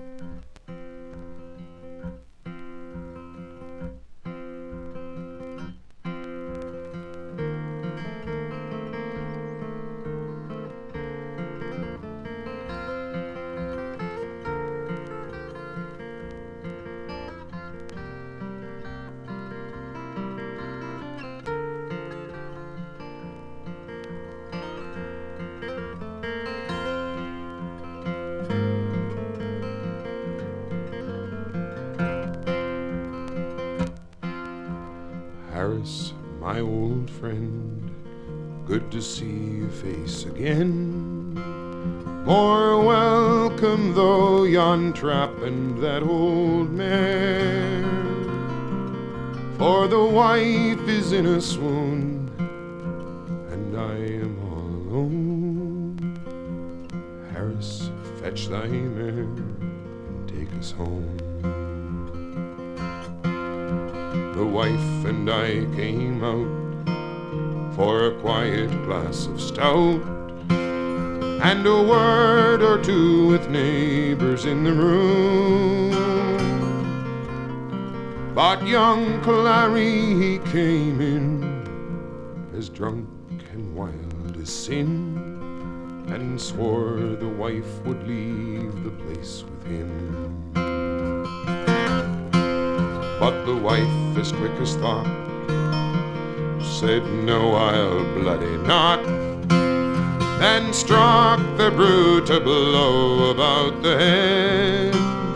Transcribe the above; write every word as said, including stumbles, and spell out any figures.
Harris, my old friend, good to see your face again. More welcome though yon trap and that old mare, for the wife is in a swoon and I am all alone. Harris, fetch thy mare and take us home. The wife and I came out for a quiet glass of stout and a word or two with neighbors in the room. But young Clary, he came in as drunk and wild as sin, and swore the wife would leave the place with him. But the wife, as quick as thought, said, no, I'll bloody not, then struck the brute a blow about the head.